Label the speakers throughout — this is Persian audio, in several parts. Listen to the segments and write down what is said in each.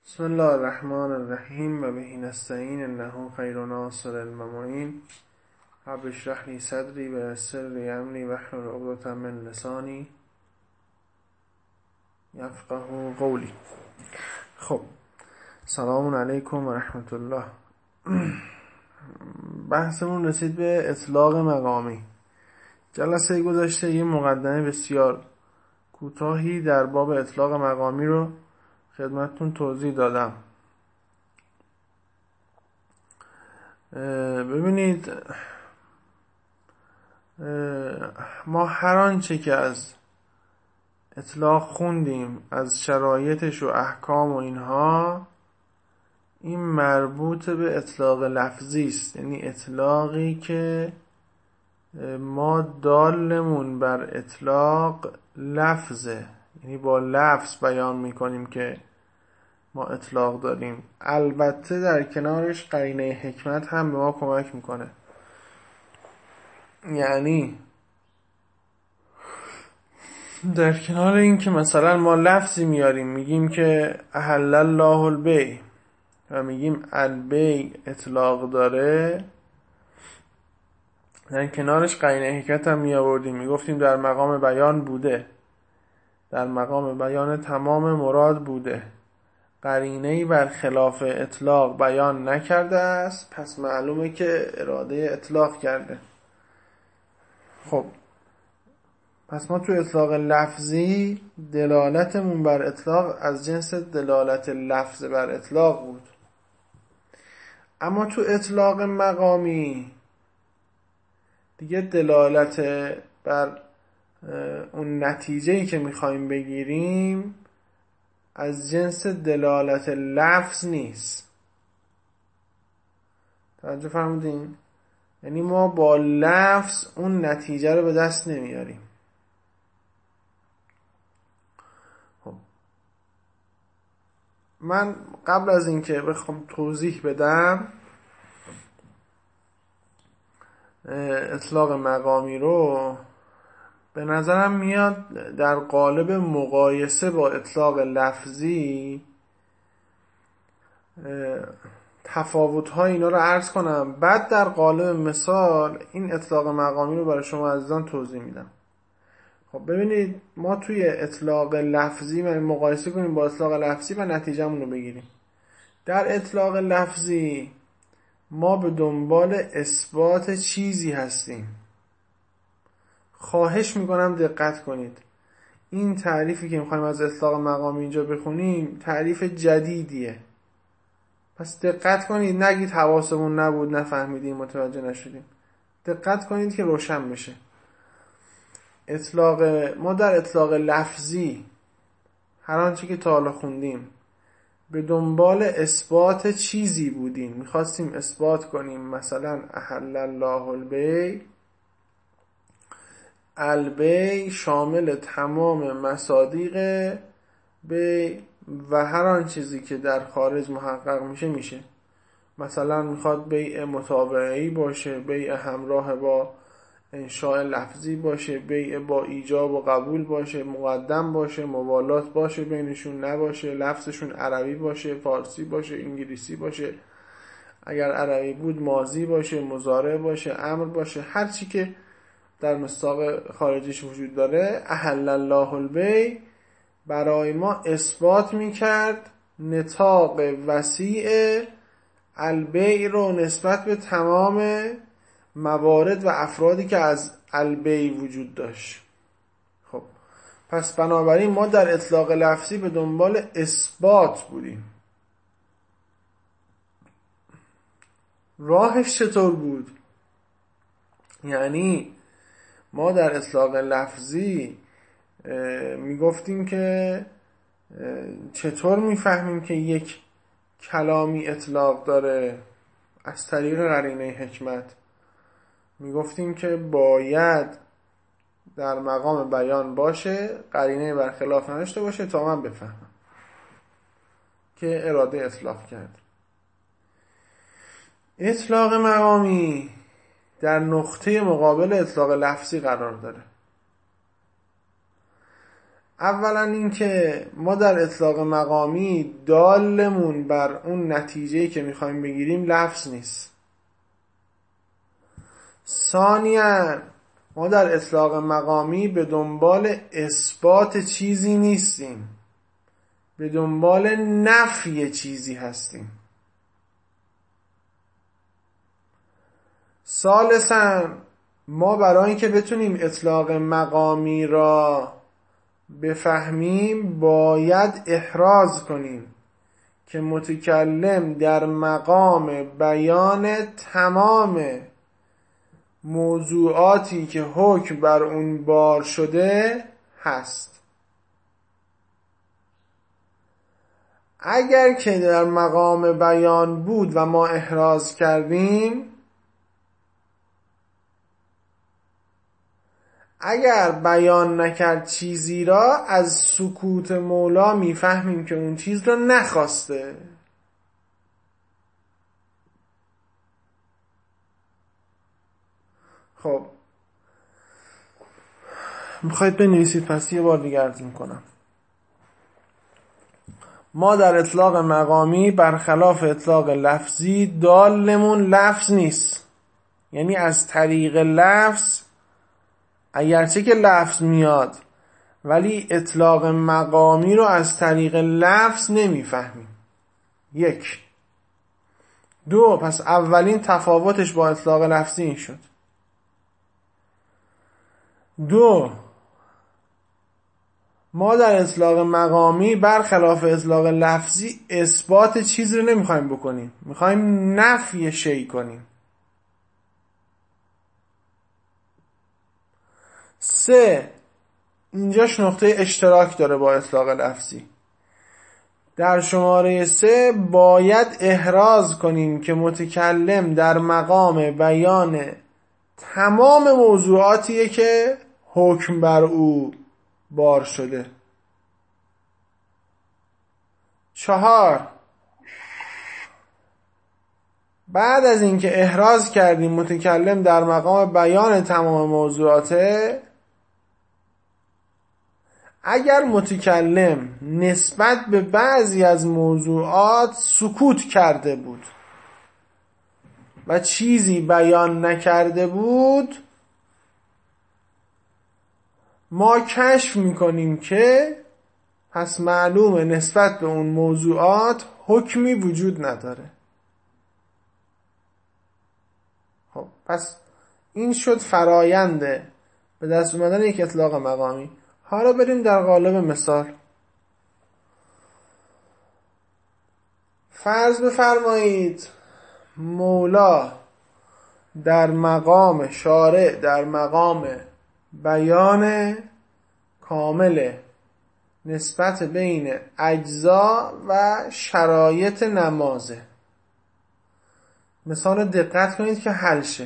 Speaker 1: بسم الله الرحمن الرحیم و بهی نستعین انه خیر ناصر المعین. رب اشرح لی صدری و یسر لی امری واحلل عقدة من لسانی یفقهوا قولی. خب، سلام علیکم و رحمت الله. بحثمون رسید به اطلاق مقامی. جلسه گذشته یه مقدمه بسیار کوتاهی در باب اطلاق مقامی رو خدمتتون توضیح دادم. ببینید، ما هر آنچه که از اطلاق خوندیم، از شرایطش و احکام و اینها، این مربوط به اطلاق لفظی است. یعنی اطلاقی که ما دالمون بر اطلاق لفظه، یعنی با لفظ بیان میکنیم که ما اطلاق داریم. البته در کنارش قرینه حکمت هم به ما کمک میکنه. یعنی در کنار این که مثلا ما لفظی میاریم میگیم که احل الله البیع و میگیم البیع اطلاق داره، در کنارش قرینه حکمت هم میآوردیم، میگفتیم در مقام بیان بوده، در مقام بیان تمام مراد بوده، قرینه‌ای بر خلاف اطلاق بیان نکرده است، پس معلومه که اراده اطلاق کرده. خب، پس ما تو اطلاق لفظی دلالتمون بر اطلاق از جنس دلالت لفظ بر اطلاق بود. اما تو اطلاق مقامی دیگه دلالت بر اون نتیجه‌ای که میخوایم بگیریم از جنس دلالت لفظ نیست. توجه فرمودین؟ یعنی ما با لفظ اون نتیجه رو به دست نمیاریم. خب، من قبل از اینکه بخوام توضیح بدم اطلاق مقامی رو، به نظرم میاد در قالب مقایسه با اطلاق لفظی تفاوت‌های اینا رو عرض کنم، بعد در قالب مثال این اطلاق مقامی رو برای شما عزیزان توضیح میدم. خب ببینید، ما توی اطلاق لفظی مقایسه کنیم با اطلاق لفظی و نتیجه‌مون رو بگیریم. در اطلاق لفظی ما به دنبال اثبات چیزی هستیم. خواهش میکنم دقت کنید، این تعریفی که میخوایم از اطلاق مقامی اینجا بخونیم تعریف جدیدیه، پس دقت کنید، نگید حواسمون نبود، نفهمیدیم، متوجه نشدیم. دقت کنید که روشن بشه. ما در اطلاق لفظی هر آنچه که تا حالا خوندیم به دنبال اثبات چیزی بودیم. میخواستیم اثبات کنیم مثلا احل الله البیع، البیع شامل تمام مصادیق بیع و هر آن چیزی که در خارج محقق میشه. مثلا میخواد بیع متابعه‌ای باشه، بیع همراه با انشاء لفظی باشه، بیع با ایجاب و قبول باشه، مقدم باشه، موالات باشه، بینشون نباشه، لفظشون عربی باشه، فارسی باشه، انگلیسی باشه، اگر عربی بود ماضی باشه، مضارع باشه، امر باشه، هر چی که در مصداق خارجیش وجود داره. احل الله البیع برای ما اثبات میکرد نطاق وسیع البیع رو نسبت به تمام موارد و افرادی که از البیع وجود داشت. خب، پس بنابراین ما در اطلاق لفظی به دنبال اثبات بودیم. راهش چطور بود؟ یعنی ما در اطلاق لفظی میگفتیم که چطور میفهمیم که یک کلامی اطلاق داره؟ از طریق قرینه حکمت. میگفتیم که باید در مقام بیان باشه، قرینه برخلاف نداشته باشه تا من بفهمم که اراده اطلاق کرد. اطلاق مقامی در نقطه مقابل اطلاق لفظی قرار داره. اولا این که ما در اطلاق مقامی دالمون بر اون نتیجه‌ای که میخوایم بگیریم لفظ نیست. ثانیاً ما در اطلاق مقامی به دنبال اثبات چیزی نیستیم، به دنبال نفی چیزی هستیم. ثالثاً ما برای اینکه بتونیم اطلاق مقامی را بفهمیم باید احراز کنیم که متکلم در مقام بیان تمام موضوعاتی که حکم بر اون بار شده هست. اگر که در مقام بیان بود و ما احراز کردیم، اگر بیان نکرد چیزی را، از سکوت مولا میفهمیم که اون چیز را نخواسته. خب میخواید بنویسید، پس یه بار دیگه عرض میکنم. ما در اطلاق مقامی برخلاف اطلاق لفظی دالمون لفظ نیست، یعنی از طریق لفظ، اگرچه که لفظ میاد ولی اطلاق مقامی رو از طریق لفظ نمیفهمیم. یک. دو، پس اولین تفاوتش با اطلاق لفظی این شد. دو، ما در اطلاق مقامی برخلاف اطلاق لفظی اثبات چیز رو نمیخوایم بکنیم، میخوایم نفی شیء کنیم. سه، اینجاش نقطه اشتراک داره با اطلاق لفظی. در شماره 3 باید احراز کنیم که متکلم در مقام بیان تمام موضوعاتیه که حکم بر او بار شده. 4، بعد از اینکه احراز کردیم متکلم در مقام بیان تمام موضوعاته، اگر متکلم نسبت به بعضی از موضوعات سکوت کرده بود و چیزی بیان نکرده بود، ما کشف میکنیم که پس معلومه نسبت به اون موضوعات حکمی وجود نداره. خب پس این شد فراینده به دست اومدن یک اطلاق مقامی. حالا بریم در قالب مثال. فرض بفرمایید مولا در مقام شارع، در مقام بیان کامل نسبت بین اجزا و شرایط نمازه. مثال دقت کنید که حل شه.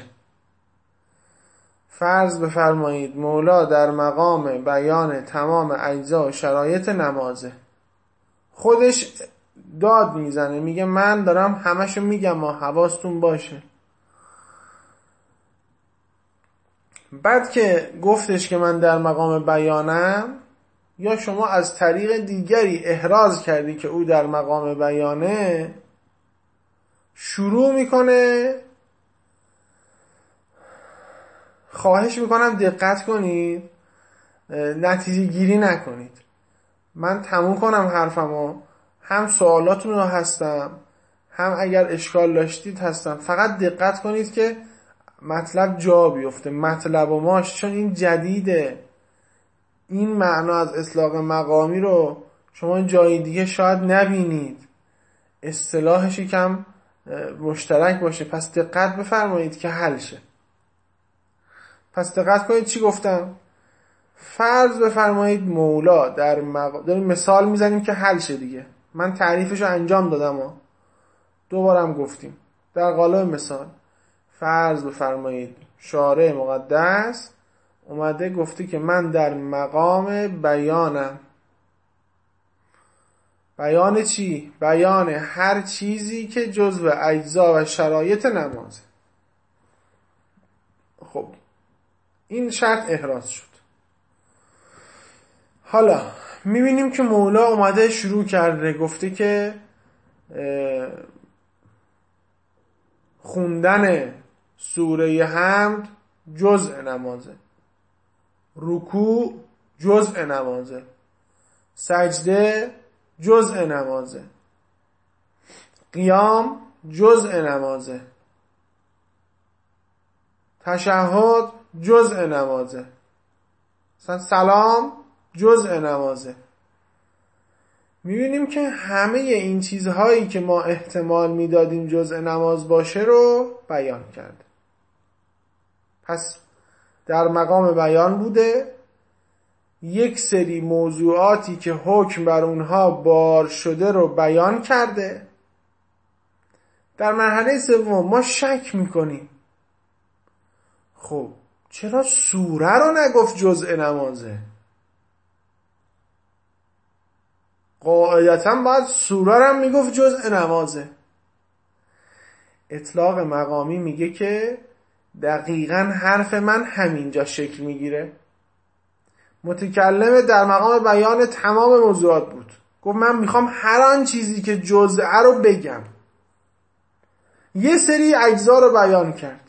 Speaker 1: فرض بفرمایید مولا در مقام بیان تمام اجزا و شرایط نمازه. خودش داد میزنه، میگه من دارم همشو میگم، حواستون باشه. بعد که گفتش که من در مقام بیانم، یا شما از طریق دیگری احراز کردی که او در مقام بیانه، شروع میکنه. خواهش میکنم دقت کنید، نتیجه گیری نکنید. من تموم کنم حرفمو، هم سوالاتون رو هستم، هم اگر اشکال داشتید هستم. فقط دقت کنید که مطلب جا بیفته، مطلب و ماش، چون این جدیده. این معنا از اطلاق مقامی رو شما جای دیگه شاید نبینید، اصطلاحش یکم مشترک باشه. پس دقت بفرمایید که حل شه. پس دقت کنید چی گفتم. فرض بفرمایید مولا در داریم مثال میزنیم که حل شه دیگه. من تعریفشو انجام دادم و دوبارم گفتیم. در قالب مثال فرض بفرمایید شارع مقدس اومده گفته که من در مقام بیانم. بیان چی؟ بیان هر چیزی که جزو اجزا و شرایط نمازه. خب این شرط احراز شد. حالا میبینیم که مولا اومده شروع کرده، گفته که خوندن سوره حمد جزء نمازه، رکوع جزء نمازه، سجده جزء نمازه، قیام جزء نمازه، تشهد جزء نمازه، سلام جزء نمازه. میبینیم که همه این چیزهایی که ما احتمال میدادیم جزء نماز باشه رو بیان کرد. پس در مقام بیان بوده، یک سری موضوعاتی که حکم بر اونها بار شده رو بیان کرده. در مرحله سوم ما شک میکنیم، خب چرا سوره رو نگفت جزء نمازه؟ قاعدتا باید سوره رو هم میگفت جزء نمازه. اطلاق مقامی میگه که دقیقاً حرف من همینجا شکل میگیره. متکلم در مقام بیان تمام موضوعات بود، گفت من میخوام هر آن چیزی که جزءه رو بگم. یه سری اجزا رو بیان کرد،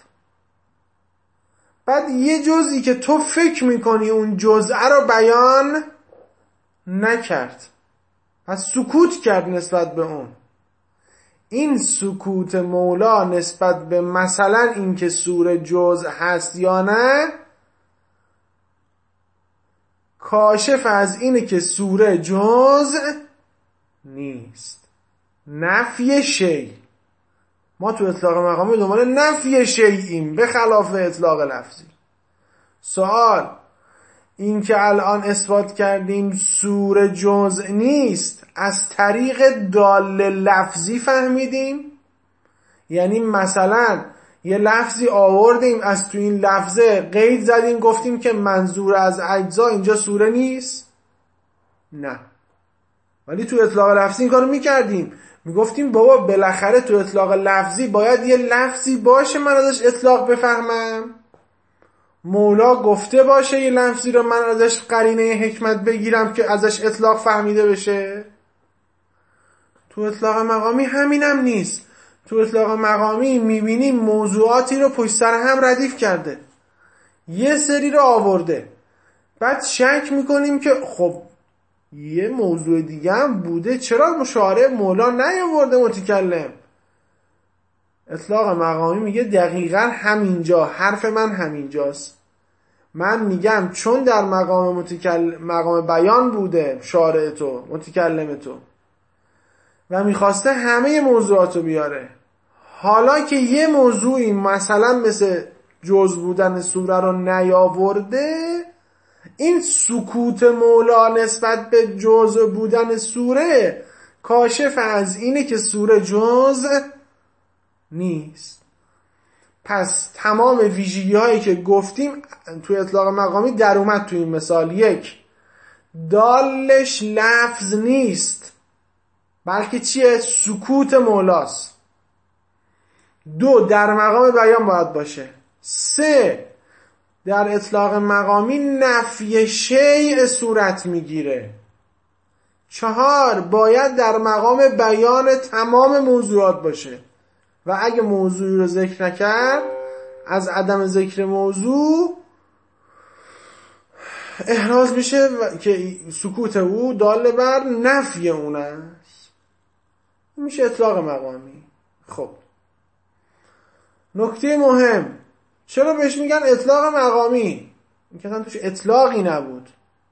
Speaker 1: بعد یه جزئی که تو فکر میکنی اون جزءه رو بیان نکرد، پس سکوت کرد نسبت به اون. این سکوت مولا نسبت به مثلا این که سوره جزء هست یا نه، کاشف از اینه که سوره جزء نیست. نفی شیء. ما تو اطلاق مقامی دنبال نفی شیئیم به خلاف اطلاق لفظی. سوال این که الان اثبات کردیم سوره جزء نیست، از طریق دال لفظی فهمیدیم؟ یعنی مثلا یه لفظی آوردیم، از تو این لفظه قید زدیم، گفتیم که منظور از اجزا اینجا سوره نیست؟ نه. ولی تو اطلاق لفظی این کارو میکردیم، میگفتیم بابا بالاخره تو اطلاق لفظی باید یه لفظی باشه من ازش اطلاق بفهمم، مولا گفته باشه یه لفظی رو من ازش قرینه حکمت بگیرم که ازش اطلاق فهمیده بشه. تو اطلاق مقامی همینم نیست. تو اطلاق مقامی میبینیم موضوعاتی رو پشت سر هم ردیف کرده، یه سری رو آورده، بعد شک میکنیم که خب یه موضوع دیگه هم بوده، چرا مشارع مولا نیاورده متکلم؟ اطلاق مقامی میگه دقیقاً همینجا، حرف من همینجاست. من میگم چون در مقام بیان بوده شارع تو، متکلم تو، و میخواسته همه موضوعاتو بیاره، حالا که یه موضوعی مثلا مثل جزء بودن سوره رو نیاورده، این سکوت مولا نسبت به جزء بودن سوره کاشف از اینه که سوره جزء نیست. پس تمام ویژگی هایی که گفتیم توی اطلاق مقامی در اومد. توی این مثال یک، دالش لفظ نیست بلکه چیه؟ سکوت مولاست. دو، در مقام بیان باید باشه. سه، در اطلاق مقامی نفی شیء صورت میگیره. چهار، باید در مقام بیان تمام موضوعات باشه و اگه موضوعی رو ذکر نکرد، از عدم ذکر موضوع احراز میشه که سکوت او دال بر نفی اون است. میشه اطلاق مقامی. خب نکته مهم، چرا بهش میگن اطلاق مقامی؟ این که توش اطلاقی نبود.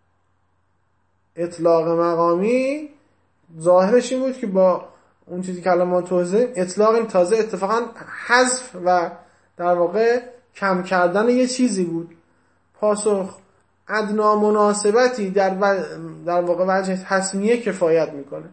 Speaker 1: اطلاق مقامی ظاهرش این بود که با اون چیزی که الان ما توضیح، اطلاق این تازه اتفاقا حذف و در واقع کم کردن یه چیزی بود. پاسخ ادنا مناسبتی در واقع وجه تسمیه کفایت میکنه.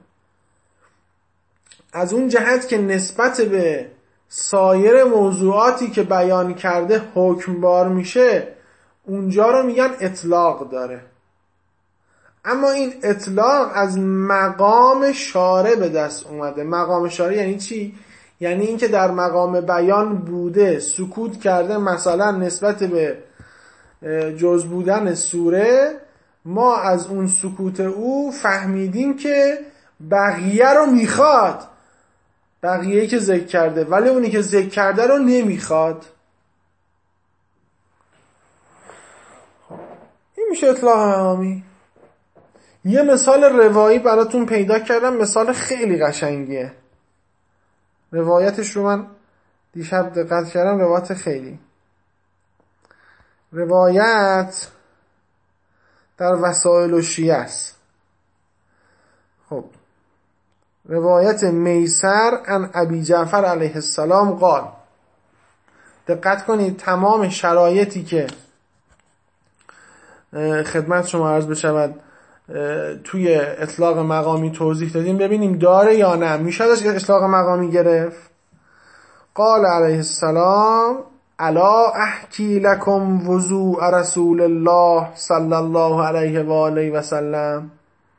Speaker 1: از اون جهت که نسبت به سایر موضوعاتی که بیان کرده حکمبار میشه، اونجا رو میگن اطلاق داره. اما این اطلاق از مقام شارع به دست اومده. مقام شارع یعنی چی؟ یعنی این که در مقام بیان بوده، سکوت کرده مثلا نسبت به جز بودن سوره ما از اون سکوت او فهمیدیم که بقیه رو میخواد، بقیه‌ای که ذکر کرده، ولی اونی که ذکر کرده رو نمیخواد. این میشه اطلاق مقامی. یه مثال روایی براتون پیدا کردم، مثال خیلی قشنگیه. روایتش رو من دیشب دقت کردم، روایت خیلی، روایت در وسائل الشیعه است. خب روایت میسر عن ابی جعفر علیه السلام قال، دقت کنید تمام شرایطی که خدمت شما عرض بشود توی اطلاق مقامی توضیح دادیم ببینیم داره یا نه، میشه ازش اطلاق مقامی گرفت. قال علیه السلام الا احکی لکم وضوء رسول الله صلی الله علیه و آله و سلم،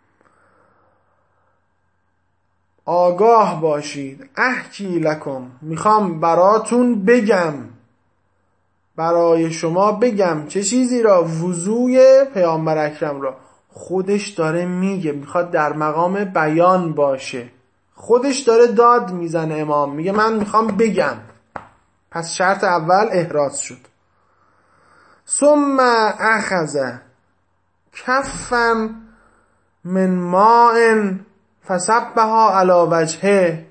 Speaker 1: آگاه باشید، احکی لکم، میخوام براتون بگم، برای شما بگم چه چیزی را؟ وضوء پیامبر اکرم را. خودش داره میگه، میخواد در مقام بیان باشه، خودش داره داد میزنه. امام میگه من میخوام بگم، پس شرط اول احراز شد. ثم اخذ کفا من ماء فصبها علی وجهه،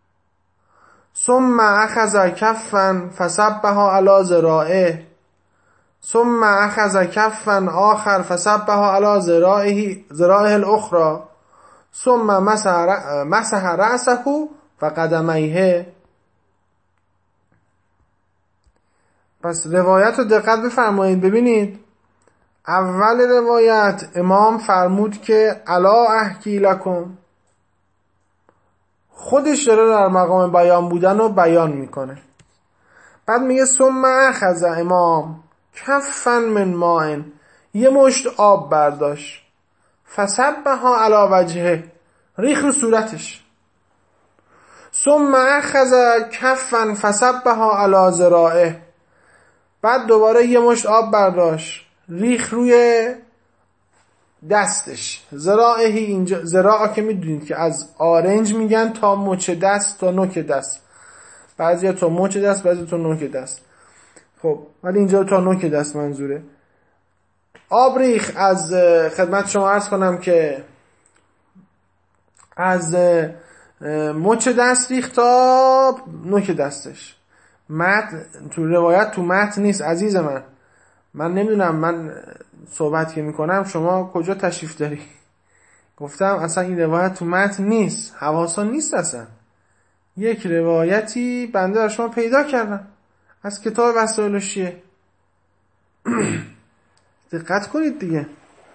Speaker 1: ثم اخذ کفا فصبها علی ذراعه، ثم اخذ کفا آخر فصبها علی ذراعه الاخرى، ثم مسح رأسه و قدمیه. پس روایت رو دقت بفرمایید. ببینید اول روایت امام فرمود که الا احکی لکم، خودش داره در مقام بیان بودن رو بیان میکنه. بعد میگه ثم اخذ امام کفا من ماء، یه مشت آب برداشت، فصبها علی وجهه، ریخ رو صورتش، ثم اخذ کفا فصبها علی ذراعه، بعد دوباره یه مشت آب برداشت ریخ روی دستش. ذراعه، اینجا ذراع که میدونید که از آرنج میگن تا مچ دست تا نوک دست، بعضیا تا مچ دست، بعضیا تا نوک دست. خب ولی اینجا تا نوک دست منظوره. آب ریخ از، خدمت شما عرض کنم که از مچ دست ریخ تا نوک دستش. متن تو روایت تو متن نیست عزیز من نمیدونم، من صحبت که میکنم شما کجا تشریف داری؟ گفتم اصلا این روایت تو متن نیست، حواسا نیست اصلا. یک روایتی بنده در شما پیدا کردم از کتاب وسائل الشیعه. دقت کنید دیگه.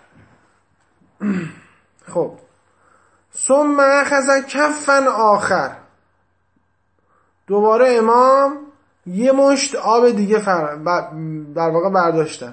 Speaker 1: خب ثم اخذ کفا آخر، دوباره امام یه مشت آب دیگه در واقع برداشتن،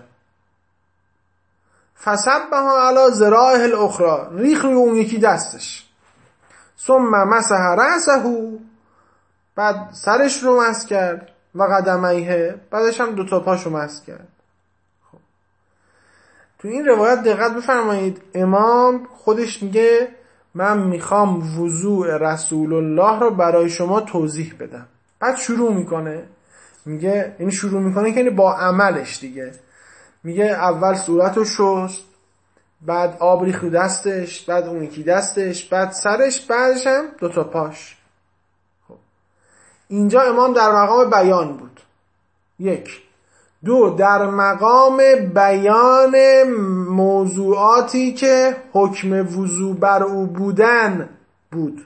Speaker 1: فصبها علی ذراعه الاخرى، ریخ روی اون یکی دستش، ثم مسح رأسه، بعد سرش رو مسح کرد، و قدمیه، بعدش هم دوتا پاشو مسح کرد. خب تو این روایت دقت بفرمایید، امام خودش میگه من میخوام وضوء رسول الله رو برای شما توضیح بدم. بعد شروع میکنه، میگه این شروع میکنه که با عملش دیگه، میگه اول صورتو شست، بعد آب ریخت رو دستش، بعد اون یکی دستش، بعد سرش، بعدش هم دوتا پاش. خب اینجا امام در مقام بیان بود، یک. دو، در مقام بیان موضوعاتی که حکم وضو بر او بودن بود.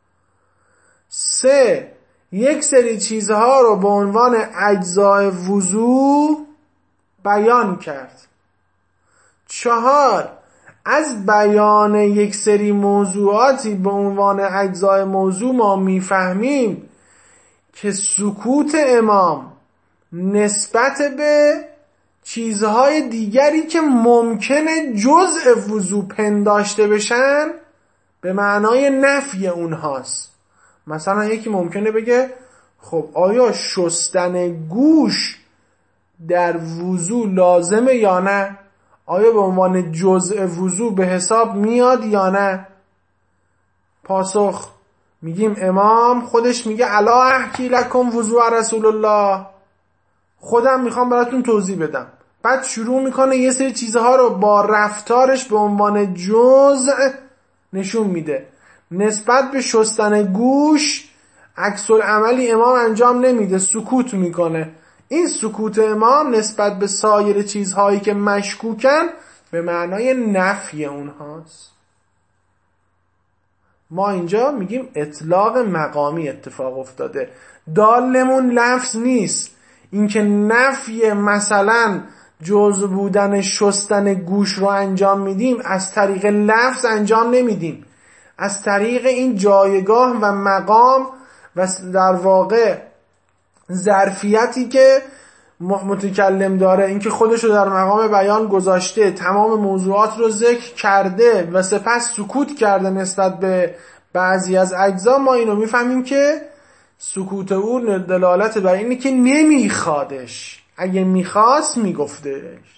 Speaker 1: سه، یک سری چیزها رو به عنوان اجزای وضو بیان کرد. چهار، از بیان یک سری موضوعاتی به عنوان اجزای موضوع ما میفهمیم که سکوت امام نسبت به چیزهای دیگری که ممکنه جزء وضو پنداشته بشن به معنای نفی اونهاست. مثلا یکی ممکنه بگه خب آیا شستن گوش در وضو لازمه یا نه؟ آیا به عنوان جزء وضو به حساب میاد یا نه؟ پاسخ میگیم امام خودش میگه الا احکی لکم وضوء رسول الله، خودم میخوام براتون توضیح بدم. بعد شروع میکنه یه سری چیزها رو با رفتارش به عنوان جزء نشون میده. نسبت به شستن گوش عکس العملی امام انجام نمیده، سکوت میکنه. این سکوت امام نسبت به سایر چیزهایی که مشکوکن به معنای نفی اونهاست. ما اینجا میگیم اطلاق مقامی اتفاق افتاده، دالمون لفظ نیست. اینکه نفی مثلا جزء بودن شستن گوش رو انجام میدیم از طریق لفظ انجام نمیدیم، از طریق این جایگاه و مقام و در واقع ظرفیتی که متکلم داره، اینکه خودشو در مقام بیان گذاشته، تمام موضوعات رو ذکر کرده و سپس سکوت کرده نسبت به بعضی از اجزا، ما اینو میفهمیم که سکوت او دلالت بر اینه که نمیخوادش، اگه میخواست میگفتش.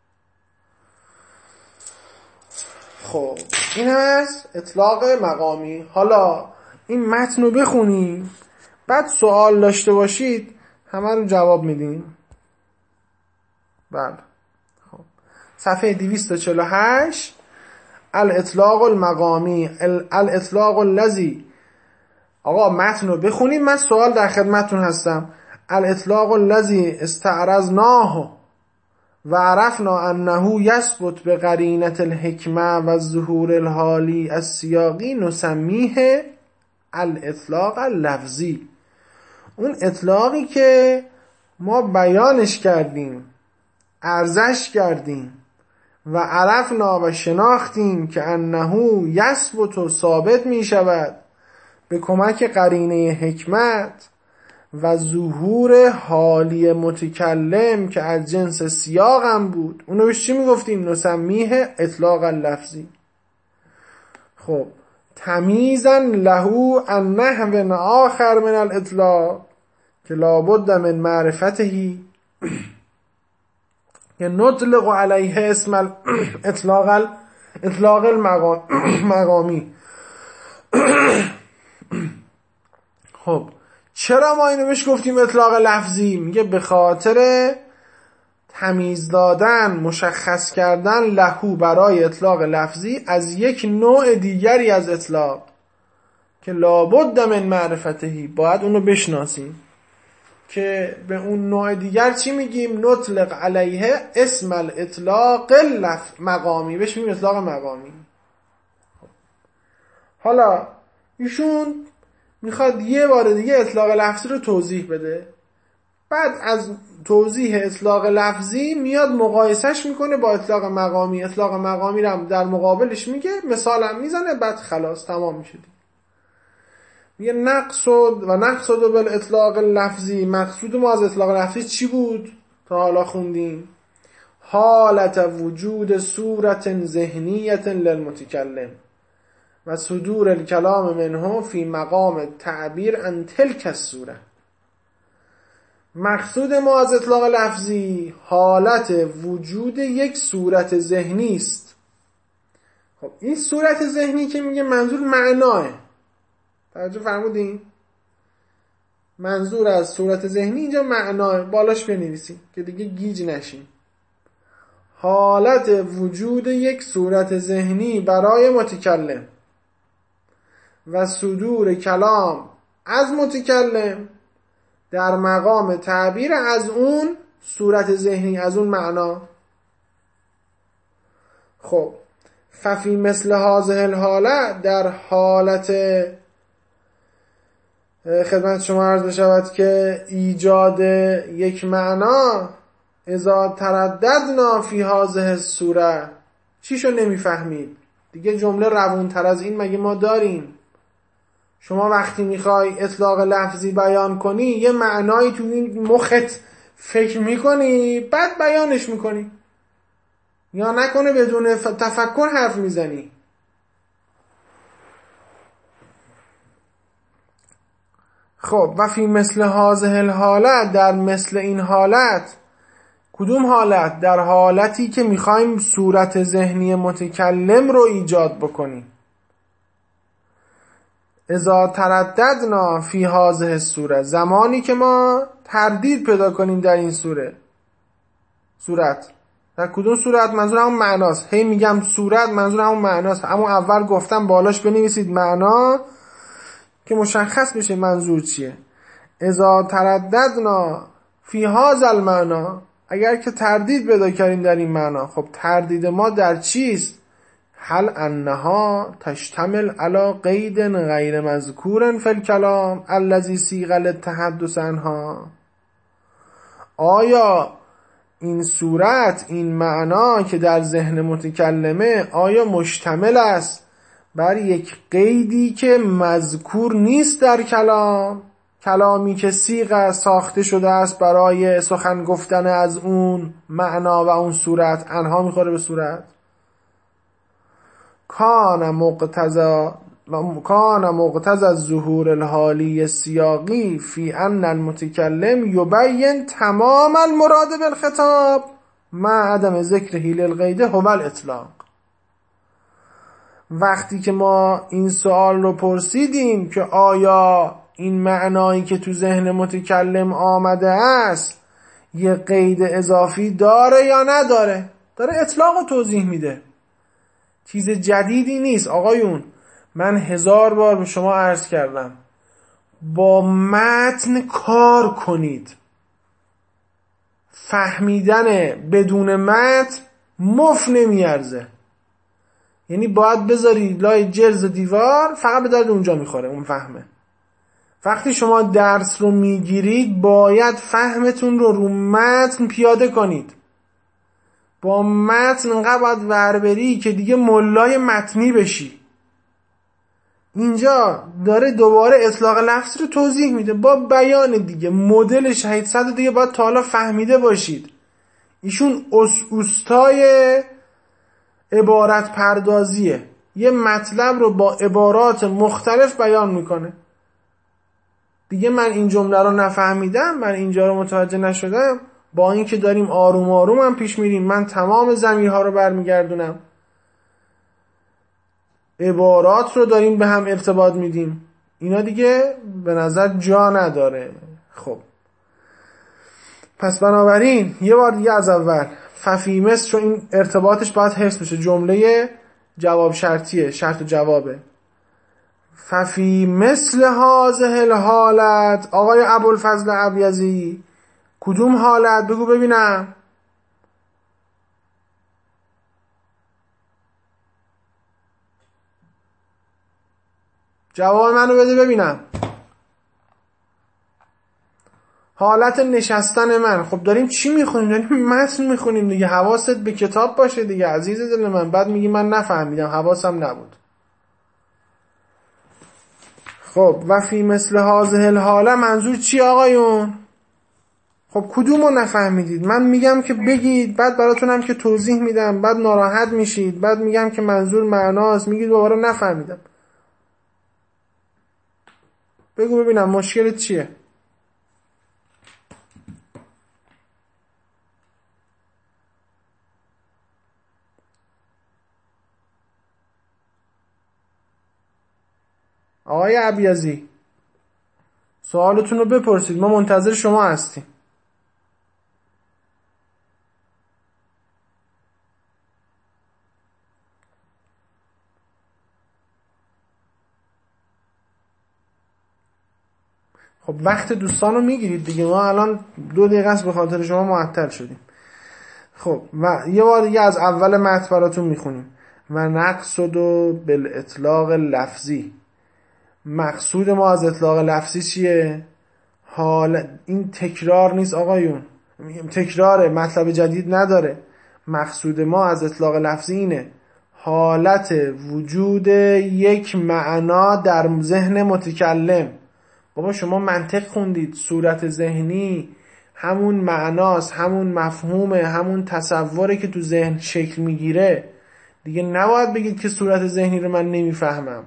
Speaker 1: خب این هم از اطلاق مقامی. حالا این متن رو بخونیم، بعد سوال داشته باشید همه رو جواب میدیم. بله خب صفحه 248 الاطلاق المقامی الاطلاق الذی. آقا متن رو بخونیم، من سوال در خدمتتون هستم. الاطلاق الذی استعرضناه و عرفنا انه یثبت بقرینة الحکمه و ظهور الحالی السیاقی نسمیه الاطلاق اللفظی. اون اطلاقی که ما بیانش کردیم، عرضش کردیم و عرفنا و شناختیم که انه یثبت و ثابت می شود به کمک قرینه حکمت و ظهور حالی متکلم که از جنس سیاق هم بود، اونو بهش چی میگفتیم؟ نسمیه اطلاق اللفظی. خب تمیزا له عن نحو آخر من الاطلاق که لابد من معرفته که نطلق علیه اسم اطلاق المقامی. خب چرا ما اینو بهش گفتیم اطلاق لفظی؟ میگه به خاطر تمیز دادن، مشخص کردن لهو برای اطلاق لفظی از یک نوع دیگری از اطلاق که لابد من معرفته، باید اونو بشناسیم که به اون نوع دیگر چی میگیم؟ نطلق علیه اسم الاطلاق مقامی، بهش میگیم اطلاق مقامی. حالا ایشون میخواد یه بار دیگه اطلاق لفظی رو توضیح بده، بعد از توضیح اطلاق لفظی میاد مقایسش میکنه با اطلاق مقامی. اطلاق مقامی رو در مقابلش میگه، مثالم میزنه، بعد خلاص تمام میشه. میگه نقصد بالاطلاق لفظی. مقصود ما از اطلاق لفظی چی بود تا حالا خوندیم؟ حالت وجود صورت ذهنیت للمتکلم و صدور الکلام منه فی مقام تعبیر عن تلک الصوره. مقصود ما از اطلاق لفظی حالت وجود یک صورت ذهنی است. خب این صورت ذهنی که میگه منظور معناه، توجه فرمودین؟ منظور از صورت ذهنی اینجا معناه، بالاش بنویسیم که دیگه گیج نشیم. حالت وجود یک صورت ذهنی برای متکلم و صدور کلام از متکلم در مقام تعبیر از اون صورت ذهنی، از اون معنا. خب ففی مثل هذه الحاله، در حالت خدمت شما عرض شود که ایجاد یک معنا، اذا ترددنا فی هذه الصوره، چیشو نمیفهمید دیگه؟ جمله روونتر از این مگه ما داریم؟ شما وقتی میخوای اطلاق لفظی بیان کنی یه معنایی تو این مخت فکر میکنی، بعد بیانش میکنی، یا نکنه بدون تفکر حرف میزنی. خب و فی مثل هذه الحالت، در مثل این حالت کدوم حالت؟ در حالتی که میخوایم صورت ذهنی متکلم رو ایجاد بکنیم. اذا ترددنا فی هذه الصوره، زمانی که ما تردید پیدا کنیم در این صورت. در کدوم صورت؟ منظور همون معناست. هی میگم صورت، منظور همون معناست. اما اول گفتم بالاش بنویسید معنا که مشخص بشه منظور چیه. اذا ترددنا فی هذا المعنی، اگر که تردید پیدا کردیم در این معنا. خب تردید ما در چیست؟ هل انها تشتمل علی قید غیر مذکور فی الکلام الذی صیغ للتحدث عنها، آیا این صورت، این معنا که در ذهن متکلمه، آیا مشتمل است بر یک قیدی که مذکور نیست در کلامی که صیغه ساخته شده است برای سخن گفتن از اون معنا و اون صورت؟ انها میخوره به صورت. کان مقتضى الظهور الحالی السیاقی فی ان المتکلم یبین تمام المراد بالخطاب مع عدم ذکره للقید هو الاطلاق. وقتی که ما این سوال رو پرسیدیم که آیا این معنایی که تو ذهن متکلم آمده است یه قید اضافی داره یا نداره، داره اطلاق رو توضیح میده، چیز جدیدی نیست. آقایون من 1000 بار به شما عرض کردم با متن کار کنید. فهمیدن بدون متن مفت نمیارزه. یعنی باید بذاری لای جلز دیوار، فقط به درد اونجا میخوره اون فهمه. وقتی شما درس رو میگیرید باید فهمتون رو متن پیاده کنید. با متن انقدر باید وربری که دیگه ملای متنی بشی. اینجا داره دوباره اطلاق لفظ رو توضیح میده با بیان دیگه. مدل شهید صد دیگه باید تا حالا فهمیده باشید. ایشون اوستای عبارت پردازیه، یه مطلب رو با عبارات مختلف بیان میکنه. دیگه من این جمله رو نفهمیدم، من اینجا رو متوجه نشدم، با اینکه داریم آروم آروم هم پیش میریم، من تمام ضمیرها رو برمیگردونم، عبارات رو داریم به هم ارتباط میدیم، اینا دیگه به نظر جا نداره. خب پس بنابراین یه بار دیگه از اول ففی مثل، چون این ارتباطش باید حفظ بشه، جمله جواب شرطیه، شرط و جوابه. ففی مثل هذه الحالت، آقای ابوالفضل ابیضی کدوم حالت؟ بگو ببینم. جواب منو بده ببینم. حالت نشستن من. خب داریم چی میخونیم؟ داریم متن میخونیم دیگه، حواست به کتاب باشه دیگه عزیز دل من. بعد میگی من نفهمیدم، حواسم نبود. خب و فی مثل هذه الحاله منظور چی آقایون؟ خب کدومو نفهمیدید؟ من میگم که بگید، بعد براتونم که توضیح میدم، بعد ناراحت میشید، بعد میگم که منظور معناست، میگید دوباره نفهمیدم. بگو ببینم مشکلت چیه؟ آقای ابیضی سوالتون رو بپرسید، ما منتظر شما هستیم. خب وقت دوستان رو میگیرید دیگه، ما الان 2 دقیقه است به خاطر شما معطل شدیم. خب و یه بار دیگه از اول متن براتون میخونیم. و نقصد بالاطلاق لفظی، مقصود ما از اطلاق لفظی چیه؟ حال این تکرار نیست آقایون، تکراره، مطلب جدید نداره. مقصود ما از اطلاق لفظی اینه حالت وجود یک معنا در ذهن متکلم. بابا شما منطق خوندید، صورت ذهنی همون معناست، همون مفهومه، همون تصوره که تو ذهن شکل میگیره دیگه. نباید بگید که صورت ذهنی رو من نمیفهمم.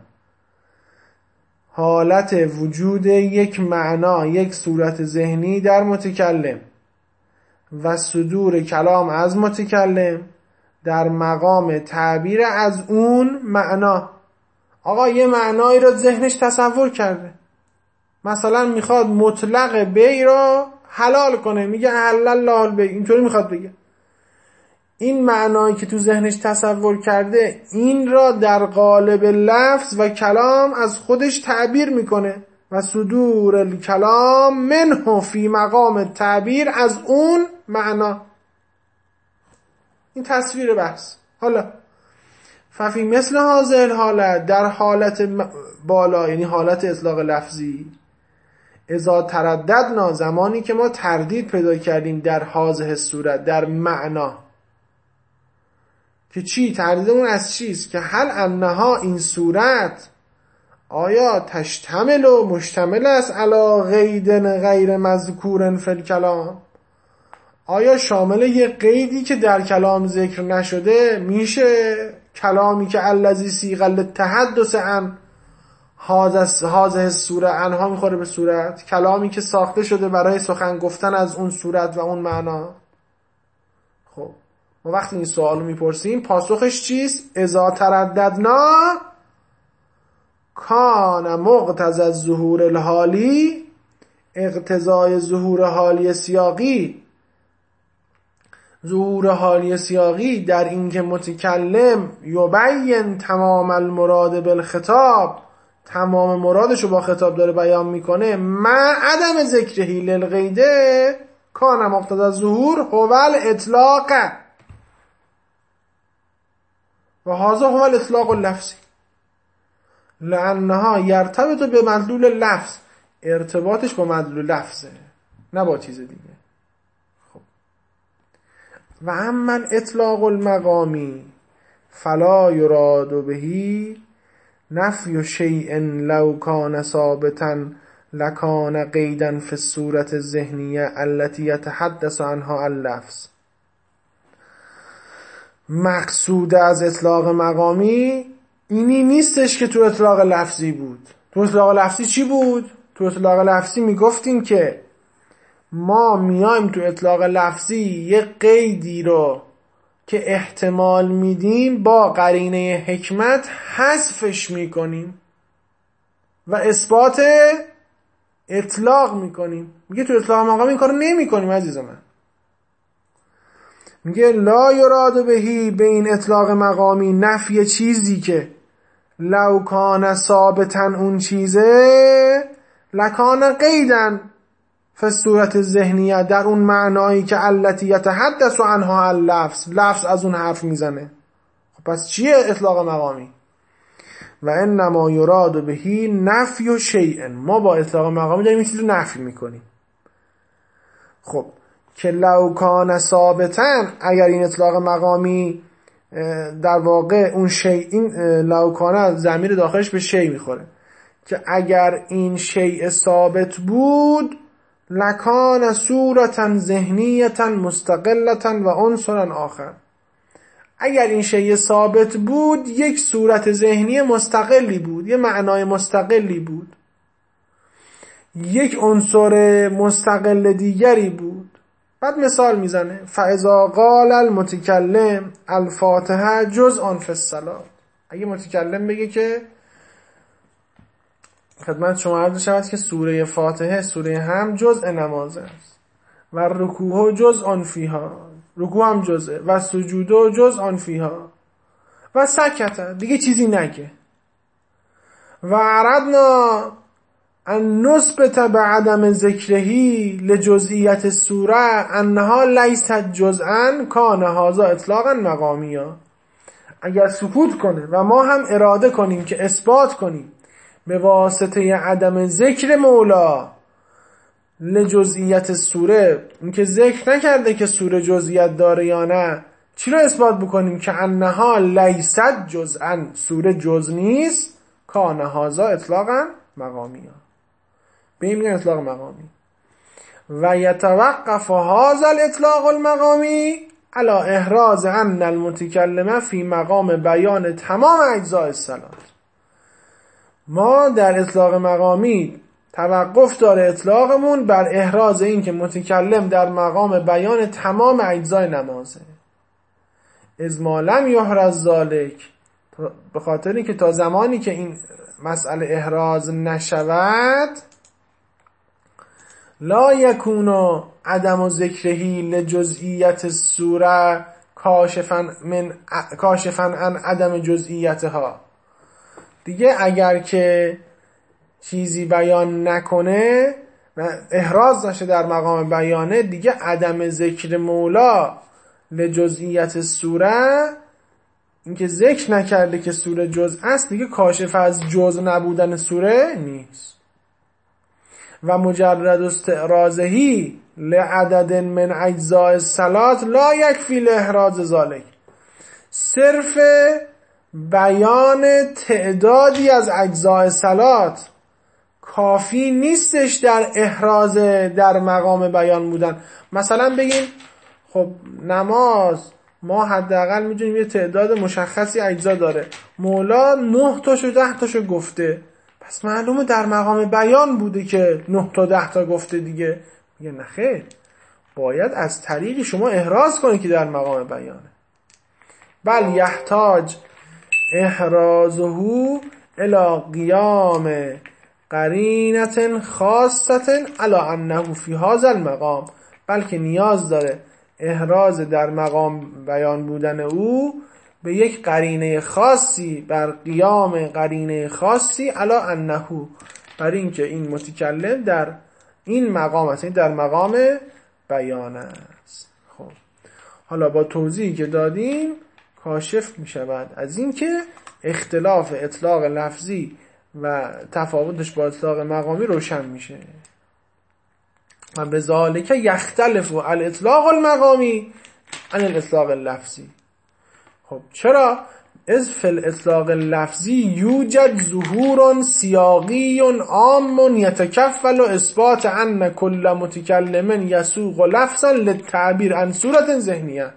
Speaker 1: حالت وجود یک معنا، یک صورت ذهنی در متکلم. و صدور کلام از متکلم در مقام تعبیر از اون معنا. آقا یه معنایی رو ذهنش تصور کرده، مثلا میخواد مطلق بی را حلال کنه، میگه حلال الله البی، اینطوری میخواد بگه. این معنایی که تو ذهنش تصور کرده این را در قالب لفظ و کلام از خودش تعبیر میکنه و صدور الکلام منه فی مقام تعبیر از اون معنا. این تصویر بحث. حالا ففی مثل هذه حالت، در حالت بالا یعنی حالت اطلاق لفظی، اذا ترددنا، زمانی که ما تردید پیدا کردیم در هذه صورت، در معنا، که چی؟ تردیدمون از چیست؟ که هل انها، این صورت، آیا تشتمل و مشتمل است علی قید غیر مذکور فی الکلام، آیا شامل یه قیدی که در کلام ذکر نشده میشه؟ کلامی که الذی صیغ للتحدث عن هذه الصوره، انها میخوره به صورت، کلامی که ساخته شده برای سخن گفتن از اون صورت و اون معنا. خب ما وقتی این سوالو میپرسیم پاسخش چیست؟ اذا ترددنا کان مقتضی الظهور الحالی، اقتضای ظهور حالی سیاقی، ظهور حالی سیاقی در اینکه متکلم یبین تمام المراد بالخطاب، تمام مرادشو با خطاب داره بیان میکنه، مع عدم ذکرهی للقیده، کان مقتضی الظهور هو الاطلاق و هذا هو الاطلاق اللفظی لانها یرتبط به مدلول لفظ، ارتباطش با مدلول لفظه نه با چیز دیگه. خب و اما اطلاق المقامی فلا یراد بهی نفی شیء لو کان ثابتا لکان قیدا فی الصورة الذهنیه التي یتحدث عنها اللفظ. مقصود از اطلاق مقامی اینی نیستش که تو اطلاق لفظی بود. تو اطلاق لفظی چی بود؟ تو اطلاق لفظی میگفتیم که ما میایم تو اطلاق لفظی یه قیدی رو که احتمال میدیم با قرینه حکمت حذفش میکنیم و اثبات اطلاق میکنیم. میگه تو اطلاق مقامی این کارو نمیکنیم عزیز من. میگه لا یراد بهی، به این اطلاق مقامی نفی چیزی که لو کان ثابتا اون چیزه لکان قیدن فی صورت ذهنیه، در اون معنایی که التی یتحدث عنها اللفظ، لفظ از اون حرف میزنه. خب پس چیه اطلاق مقامی؟ و انما یراد بهی نفی شیء، ما با اطلاق مقامی داریم این چیز رو نفی میکنیم. خب که لو کان ثابتا، اگر این اطلاق مقامی در واقع اون شیء، این لو کان ضمیر داخلش به شیء میخوره، که اگر این شیء ثابت بود لکان صورتا ذهنیتا مستقلتا و عنصرا آخر، اگر این شیء ثابت بود یک صورت ذهنی مستقلی بود، یه معنای مستقلی بود، یک عنصر مستقل دیگری بود. بعد مثال میزنه فاذا قال المتکلم الفاتحه جزء فی الصلاة، اگه متکلم بگه که خدمت شما عرض شود که سوره فاتحه، سوره هم جزء نماز است و رکوع جزء فیها، رکوع هم جزء، و سجود جزء فیها و سکت، دیگه چیزی نگه. و عرضنا ان نثبت بعدم ذکرهی لجزئیت السوره انها لیست جزءا کان هذا اطلاقا مقامیا، اگر سکوت کنه و ما هم اراده کنیم که اثبات کنیم به واسطه عدم ذکر مولا لجزئیت سوره، اینکه ذکر نکرده که سوره جزئیت داره یا نه، چی رو اثبات بکنیم؟ که انها لیست جزءا، سوره جز نیست، کان هذا اطلاقا مقامیا، به این میگن اطلاق مقامی. و یتوقف هذا الاطلاق المقامی علی احراز ان المتکلم فی مقام بیان تمام اجزاء الصلاة. ما در اطلاق مقامی توقف داره اطلاقمون بر احراز این که متکلم در مقام بیان تمام اجزای نمازه. اذ ما لم یحرز ذالک، به خاطر اینکه تا زمانی که این مسئله احراز نشود، لا یکون عدم ذکرهی لجزئیت السوره کاشفا عن عدم جزئیتها. دیگه اگر که چیزی بیان نکنه و احراز نشه در مقام بیانه، دیگه عدم ذکر مولا لجزئیت سوره، اینکه ذکر نکرده که سوره جزء است، دیگه کاشف از جزء نبودن سوره نیست. و مجرد استعراضهی لعدد من اجزاء الصلاة لا یکفی لاحراز ذالک، صرف بیان تعدادی از اجزاء صلات کافی نیستش در احراز در مقام بیان بودن. مثلا بگیم خب نماز ما حداقل میدونیم یه تعداد مشخصی اجزا داره، مولا 9 تاشو 10 تاشو گفته، پس معلومه در مقام بیان بوده که 9 تا 10 تا گفته دیگه. میگه نه خیر، باید از طریقی شما احراز کنی که در مقام بیانه. بل یحتاج احرازه الی قیام قرینة خاصة علی انه فی هذا المقام، بلکه نیاز داره احراز در مقام بیان بودن او به یک قرینه خاصی، بر قیام قرینه خاصی، علی انه، بر این که این متکلم در این مقام است، در مقام بیان است. خب حالا با توضیحی که دادیم کاشف می شود از این که اختلاف اطلاق لفظی و تفاوتش با اطلاق مقامی روشن میشه. و بذالک یختلف الاطلاق المقامی عن الاطلاق اللفظی. خب چرا؟ اذ فی الاطلاق اللفظی یوجد ظهور سیاقی عام یتکفل اثبات ان کل متکلم یسوق لفظا للتعبیر عن صورت ذهنیه.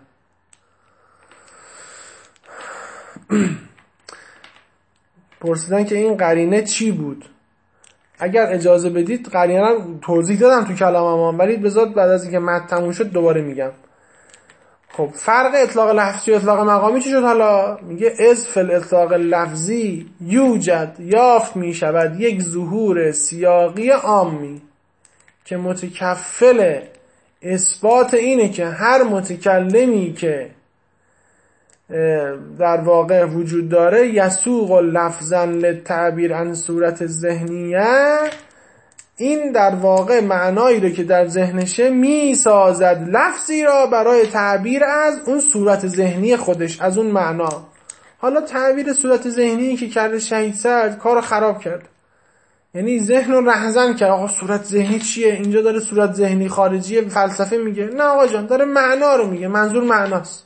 Speaker 1: پرسیدن که این قرینه چی بود؟ اگر اجازه بدید قرینه رو توضیح دادم تو کلامم، ولی بذار بعد از اینکه متن تموم شد دوباره میگم. خب فرق اطلاق لفظی و اطلاق مقامی چی شد؟ حالا میگه اذ فی الاطلاق لفظی یوجد، یافت میشود یک ظهور سیاقی عامی که متکفل اثبات اینه که هر متکلمی که در واقع وجود داره یسوق لفظا للتعبیر عن صورت ذهنیه، این در واقع معنایی رو که در ذهنشه میسازد لفظی را برای تعبیر از اون صورت ذهنی خودش، از اون معنا. حالا تعبیر صورت ذهنی که کرده شهید سعد کارو خراب کرد، یعنی ذهن رو رهزن کرد. آقا صورت ذهنی چیه؟ اینجا داره صورت ذهنی خارجی فلسفه میگه. نه آقا جان، داره معنا رو میگه، منظور معناست.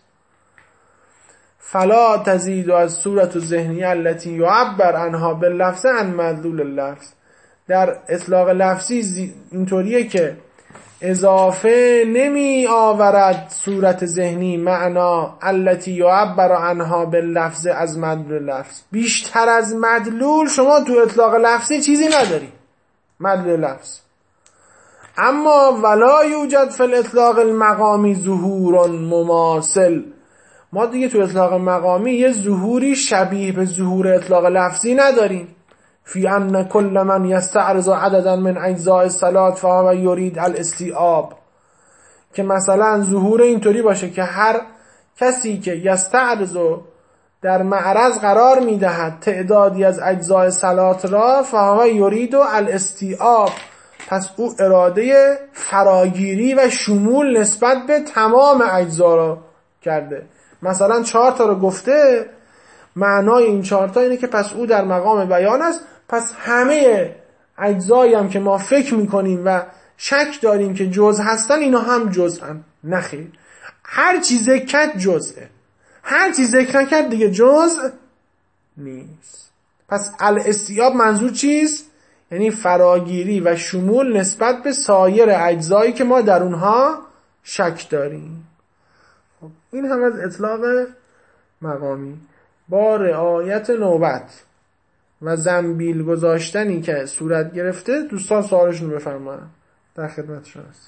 Speaker 1: فلا تزید از صورت ذهنی التي یعبر عنها باللفظ عن مدلول اللفظ. در اطلاق لفظی اینطوریه که اضافه نمی آورد صورت ذهنی معنا التي یعبر عنها باللفظ از مدلول لفظ. بیشتر از مدلول شما تو اطلاق لفظی چیزی نداری، مدلول لفظ. اما ولا یوجد فی الاطلاق المقامی ظهور مماثل. ما دیگه تو اطلاق مقامی یه ظهوری شبیه به ظهور اطلاق لفظی نداریم. فی ان کل من یستعرض عددا من اجزاء الصلاة فهو یرید الاستیعاب، که مثلا ظهور اینطوری باشه که هر کسی که یستعرض در معرض قرار میدهد تعدادی از اجزاء صلات را، فهو یرید الاستیعاب، پس او اراده فراگیری و شمول نسبت به تمام اجزا را کرده. مثلا 4 تا رو گفته، معنای این 4 تا اینه که پس او در مقام بیان است، پس همه اجزایی هم که ما فکر میکنیم و شک داریم که جزء هستن، اینا هم جزء هم. نخیر، هر چی ذکر کرد جزءه، هر چی ذکر نکرد دیگه جزء نیست. پس الاستیعاب منظور چیست؟ یعنی فراگیری و شمول نسبت به سایر اجزایی که ما در اونها شک داریم. این هم از اطلاق مقامی. با رعایت نوبت و زنبیل گذاشتنی که صورت گرفته، دوستان سوالشون رو بفرمایید، در خدمتشون هستیم.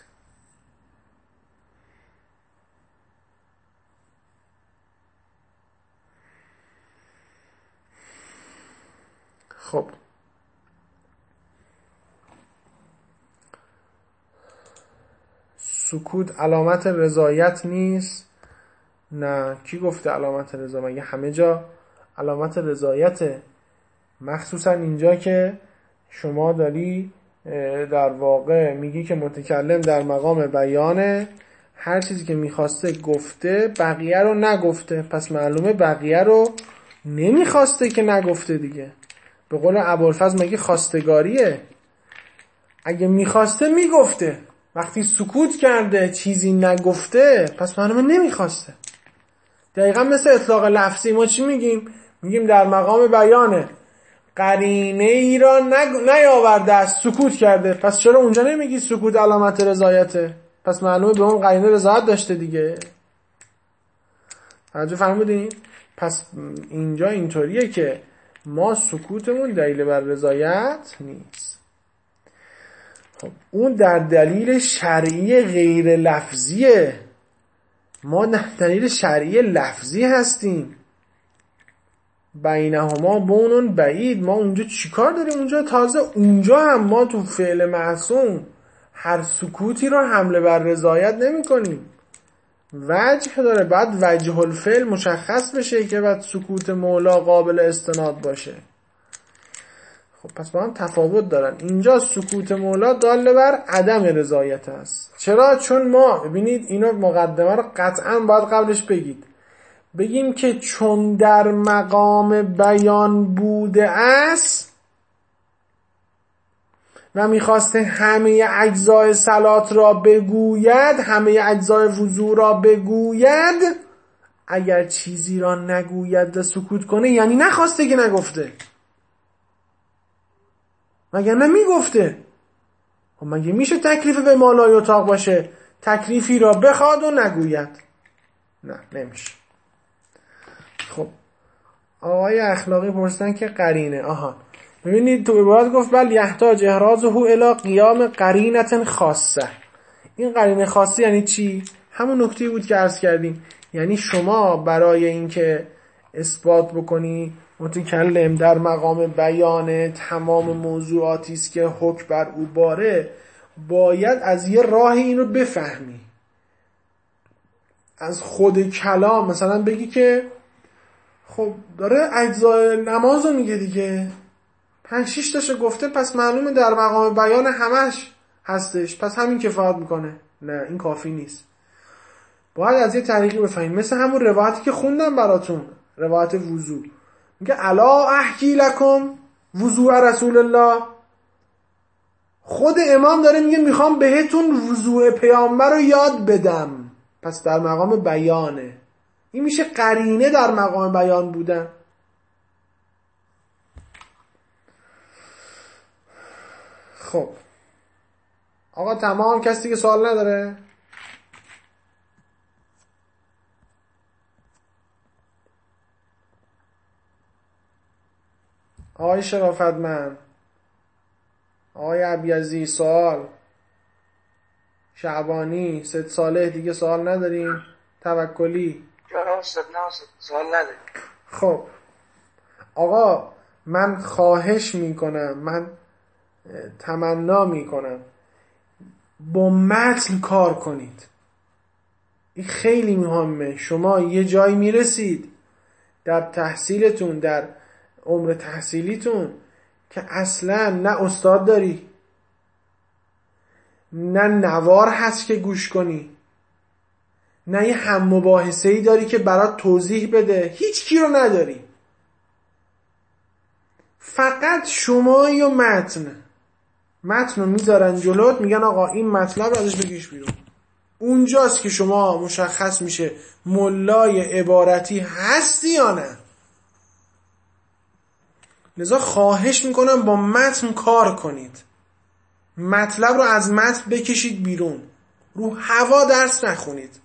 Speaker 1: خب سکوت علامت رضایت نیست. نه، کی گفته علامت رضایت؟ مگه همه جا علامت رضایته؟ مخصوصا اینجا که شما داری در واقع میگی که متکلم در مقام بیانه، هر چیزی که میخواسته گفته، بقیه رو نگفته، پس معلومه بقیه رو نمیخواسته که نگفته دیگه. به قول ابوالفضل مگه خواستگاریه؟ اگه میخواسته میگفته. وقتی سکوت کرده چیزی نگفته پس معلومه نمیخواسته. دقیقا مثل اطلاق لفظی ما چی میگیم؟ میگیم در مقام بیانه، قرینه ای را نیاورده است، سکوت کرده. پس چرا اونجا نمیگی سکوت علامت رضایته؟ پس معلومه به اون قرینه رضایت داشته دیگه. توجه فرمودین؟ پس اینجا اینطوریه که ما سکوتمون دلیل بر رضایت نیست. خب اون در دلیل شرعی غیر لفظیه، ما در دلیل شرعی لفظی هستیم. بینهما بونون بعید. ما اونجا چیکار داریم؟ اونجا تازه اونجا هم ما تو فعل معصوم هر سکوتی رو حمله بر رضایت نمی کنیم. وجه داره، بعد وجه الفعل مشخص بشه که بعد سکوت مولا قابل استناد باشه. خب پس با هم تفاوت دارن. اینجا سکوت مولا دال بر عدم رضایت است. چرا؟ چون ما ببینید اینو مقدمه رو قطعا باید قبلش بگیم که چون در مقام بیان بوده است و میخواسته همه اجزای صلات را بگوید، همه اجزای وضو را بگوید، اگر چیزی را نگوید و سکوت کنه یعنی نخواسته که نگفته، مگر نمیگفته. خب مگه میشه تکلیف به مالای اتاق باشه تکلیفی را بخواد و نگوید؟ نه نمیشه. خب آقای اخلاقی پرسیدن که قرینه. ببینید تو عبارت گفت بل یحتاج احرازه الی قیام قرینه خاصه. این قرینه خاصه یعنی چی؟ همون نکته بود که عرض کردیم. یعنی شما برای اینکه اثبات بکنی متکلم در مقام بیان تمام موضوعاتی است که حکم بر او باره، باید از یه راهی این رو بفهمی. از خود کلام مثلا بگی که خب داره اجزای نماز رو میگه دیگه، 5-6 تاشو گفته، پس معلومه در مقام بیان همش هستش، پس همین کفایت میکنه. نه، این کافی نیست. باید از یه طریقی بفهمیم. مثل همون روایتی که خوندم براتون، روایت وضو، میگه الا احکی لکم وضوء رسول الله. خود امام داره میگه میخوام بهتون وضوء پیامبر رو یاد بدم، پس در مقام بیانه. این میشه قرینه در مقام بیان بودن. خب آقا تمام، کسی که سوال نداره؟ آقای شرافتمند، آقای عبیزی سوال، شعبانی، سید صالح دیگه سوال نداریم؟ توکلی سوال نداریم. خب آقا من خواهش میکنم، من تمنا میکنم با متن کار کنید. این خیلی مهمه. شما یه جایی میرسید در تحصیلتون، در عمر تحصیلیتون، که اصلا نه استاد داری، نه نوار هست که گوش کنی، نه یه هم مباحثه‌ای داری که برات توضیح بده، هیچ کی رو نداری، فقط شما یا متن رو میذارن جلوت، میگن آقا این مطلب رو ازش بگیش بیرون. اونجاست که شما مشخص میشه ملای عبارتی هستی یا نه. لذا خواهش میکنم با متن کار کنید، مطلب رو از متن بکشید بیرون، رو هوا درس نخونید،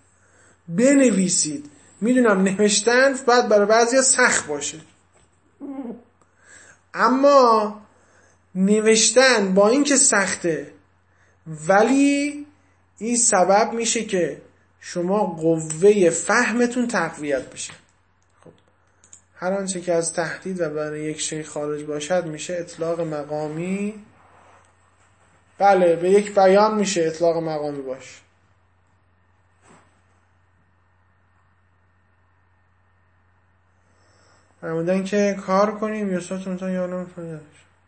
Speaker 1: بنویسید. میدونم نوشتن بعد برای بعضیا سخت باشه، اما نوشتن با اینکه سخته ولی این سبب میشه که شما قوه فهمتون تقویت بشه. خب هر آنچه که از تهدید و برای یک شی خارج باشد میشه اطلاق مقامی. بله به یک بیان میشه اطلاق مقامی باشه. فرمودن که کار کنیم یا ساتون تا یادم کنید.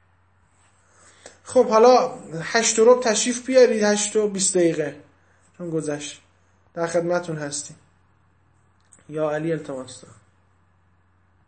Speaker 1: خب حالا 8 ربع تشریف بیارید، 8 و 20 دقیقه چون گذشت. در خدمتون هستیم. یا علی التماس دارم.